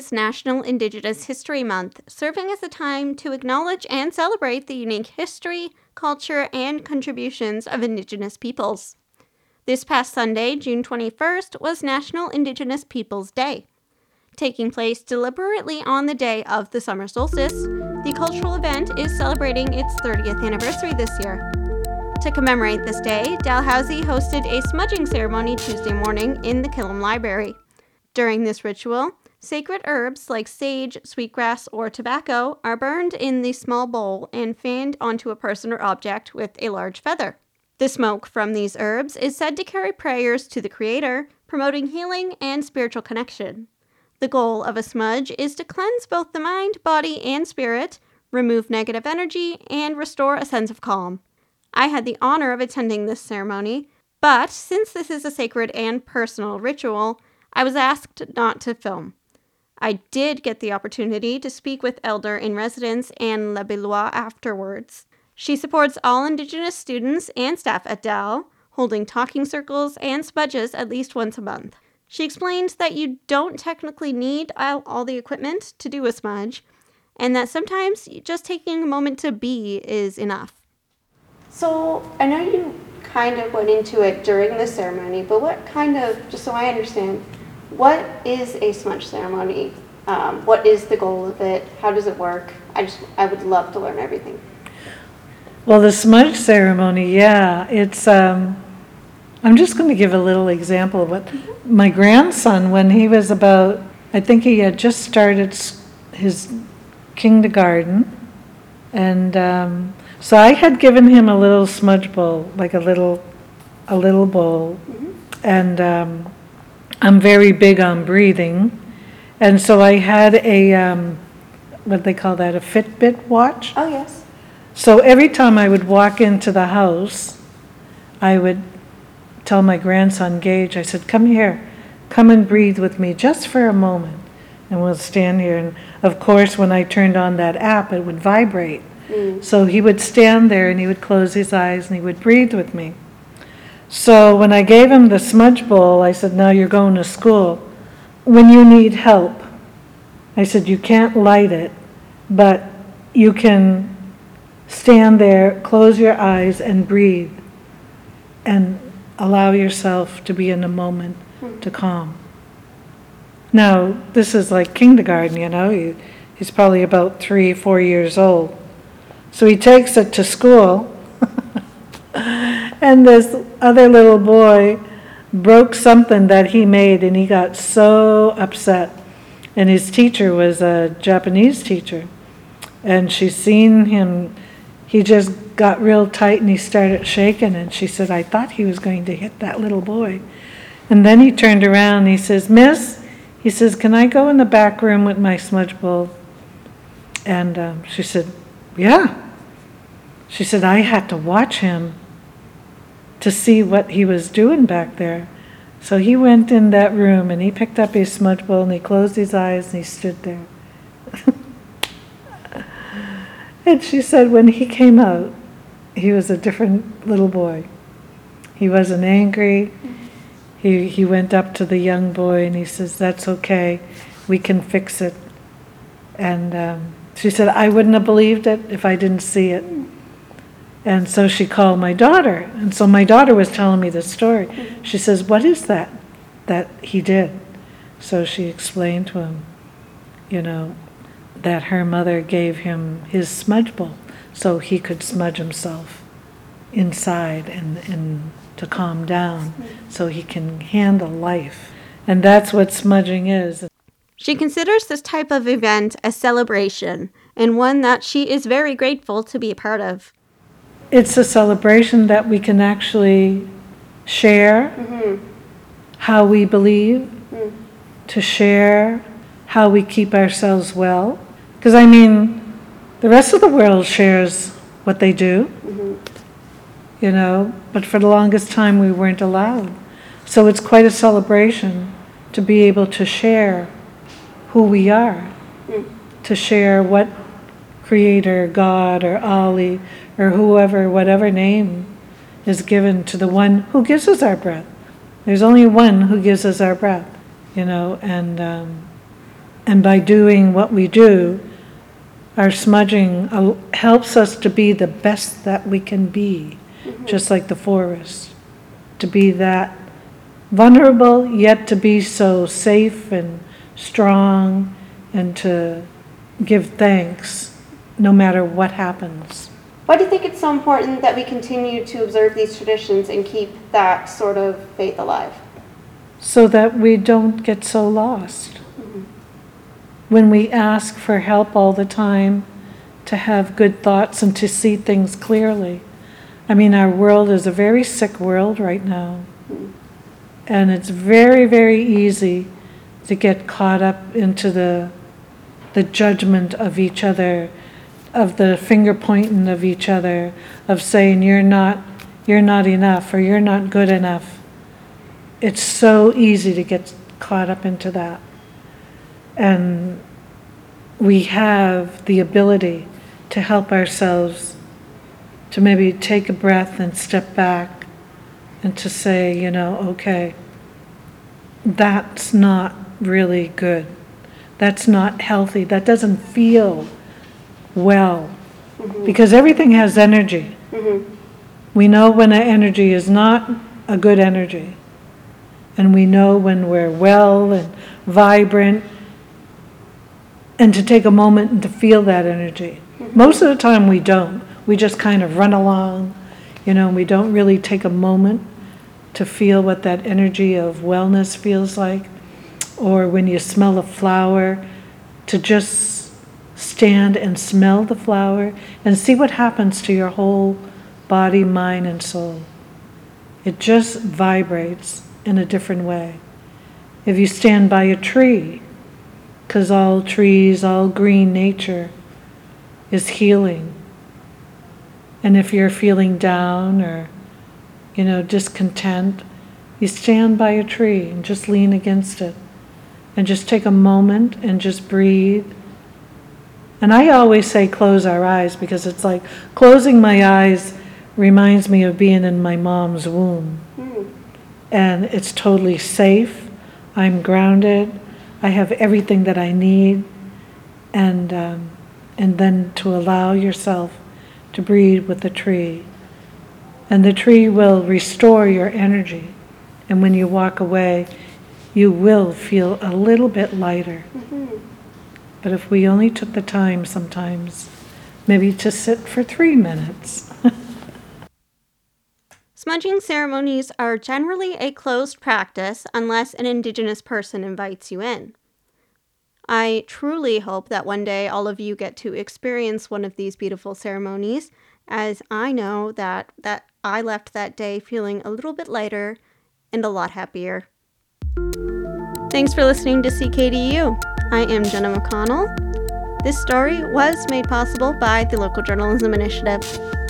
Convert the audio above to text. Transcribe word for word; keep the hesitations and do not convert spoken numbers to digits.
is National Indigenous History Month, serving as a time to acknowledge and celebrate the unique history, culture, and contributions of Indigenous peoples. This past Sunday, June twenty-first, was National Indigenous Peoples Day. Taking place deliberately on the day of the summer solstice, the cultural event is celebrating its thirtieth anniversary this year. To commemorate this day, Dalhousie hosted a smudging ceremony Tuesday morning in the Killam Library. During this ritual, sacred herbs like sage, sweetgrass, or tobacco are burned in the small bowl and fanned onto a person or object with a large feather. The smoke from these herbs is said to carry prayers to the Creator, promoting healing and spiritual connection. The goal of a smudge is to cleanse both the mind, body, and spirit, remove negative energy, and restore a sense of calm. I had the honor of attending this ceremony, but since this is a sacred and personal ritual, I was asked not to film. I did get the opportunity to speak with Elder-in-Residence Anne Lebelois afterwards. She supports all Indigenous students and staff at Dal, holding talking circles and smudges at least once a month. She explained that you don't technically need all, all the equipment to do a smudge, and that sometimes just taking a moment to be is enough. So, I know you kind of went into it during the ceremony, but what kind of, just so I understand, what is a smudge ceremony? Um, what is the goal of it? How does it work? I just, I would love to learn everything. Well, the smudge ceremony, yeah, it's, um, I'm just going to give a little example of what mm-hmm. my grandson, when he was about, I think he had just started his kindergarten, and um, so I had given him a little smudge bowl, like a little, a little bowl, mm-hmm. and um, I'm very big on breathing, and so I had a, um, what they call that, a Fitbit watch. Oh, yes. So every time I would walk into the house, I would tell my grandson, Gage, I said, come here, come and breathe with me just for a moment, and we'll stand here. And of course, when I turned on that app, it would vibrate. Mm. So he would stand there and he would close his eyes and he would breathe with me. So when I gave him the smudge bowl, I said, now you're going to school. When you need help, I said, you can't light it, but you can stand there, close your eyes and breathe and allow yourself to be in a moment mm. to calm. Now, this is like kindergarten, you know, he, he's probably about three, four years old. So he takes it to school, and this other little boy broke something that he made, and he got so upset. And his teacher was a Japanese teacher, and she seen him, he just got real tight, and he started shaking, and she said, I thought he was going to hit that little boy. And then he turned around, and he says, Miss, he says, can I go in the back room with my smudge bowl? And um, she said, yeah. She said, I had to watch him to see what he was doing back there. So he went in that room and he picked up his smudge bowl and he closed his eyes and he stood there. And she said when he came out, he was a different little boy. He wasn't angry. He, he went up to the young boy and he says, that's okay, we can fix it. And um, she said, I wouldn't have believed it if I didn't see it. And so she called my daughter. And so my daughter was telling me the story. She says, what is that that he did? So she explained to him, you know, that her mother gave him his smudge bowl so he could smudge himself inside and, and to calm down so he can handle life. And that's what smudging is. She considers this type of event a celebration and one that she is very grateful to be a part of. It's a celebration that we can actually share mm-hmm. how we believe, mm. to share how we keep ourselves well. Because, I mean, the rest of the world shares what they do, mm-hmm. you know, but for the longest time we weren't allowed. So it's quite a celebration to be able to share who we are, mm. to share what Creator, God, or Ali, or whoever, whatever name is given to the one who gives us our breath. There's only one who gives us our breath, you know, and um, And by doing what we do, our smudging uh, helps us to be the best that we can be, mm-hmm. just like the forest. To be that vulnerable, yet to be so safe and strong, and to give thanks no matter what happens. Why do you think it's so important that we continue to observe these traditions and keep that sort of faith alive? So that we don't get so lost. Mm-hmm. When we ask for help all the time, to have good thoughts and to see things clearly. I mean, our world is a very sick world right now. Mm-hmm. And it's very, very easy to get caught up into the the judgment of each other, of the finger pointing of each other, of saying you're not you're not enough or you're not good enough. It's so easy to get caught up into that. And we have the ability to help ourselves to maybe take a breath and step back and to say, you know, okay, that's not really good. That's not healthy. That doesn't feel well. Mm-hmm. Because everything has energy. Mm-hmm. We know when an energy is not a good energy. And we know when we're well and vibrant. And to take a moment and to feel that energy. Mm-hmm. Most of the time we don't. We just kind of run along, you know, we don't really take a moment to feel what that energy of wellness feels like. Or when you smell a flower, to just stand and smell the flower and see what happens to your whole body, mind, and soul. It just vibrates in a different way. If you stand by a tree, because all trees, all green nature is healing. And if you're feeling down or, you know, discontent, you stand by a tree and just lean against it. And just take a moment and just breathe. And I always say close our eyes because it's like closing my eyes reminds me of being in my mom's womb. Mm. And it's totally safe. I'm grounded. I have everything that I need. And um, and then to allow yourself to breathe with the tree. And the tree will restore your energy. And when you walk away, you will feel a little bit lighter. Mm-hmm. But if we only took the time sometimes, maybe to sit for three minutes. Smudging ceremonies are generally a closed practice unless an Indigenous person invites you in. I truly hope that one day all of you get to experience one of these beautiful ceremonies, as I know that, that I left that day feeling a little bit lighter and a lot happier. Thanks for listening to C K D U. I am Jenna McConnell. This story was made possible by the Local Journalism Initiative.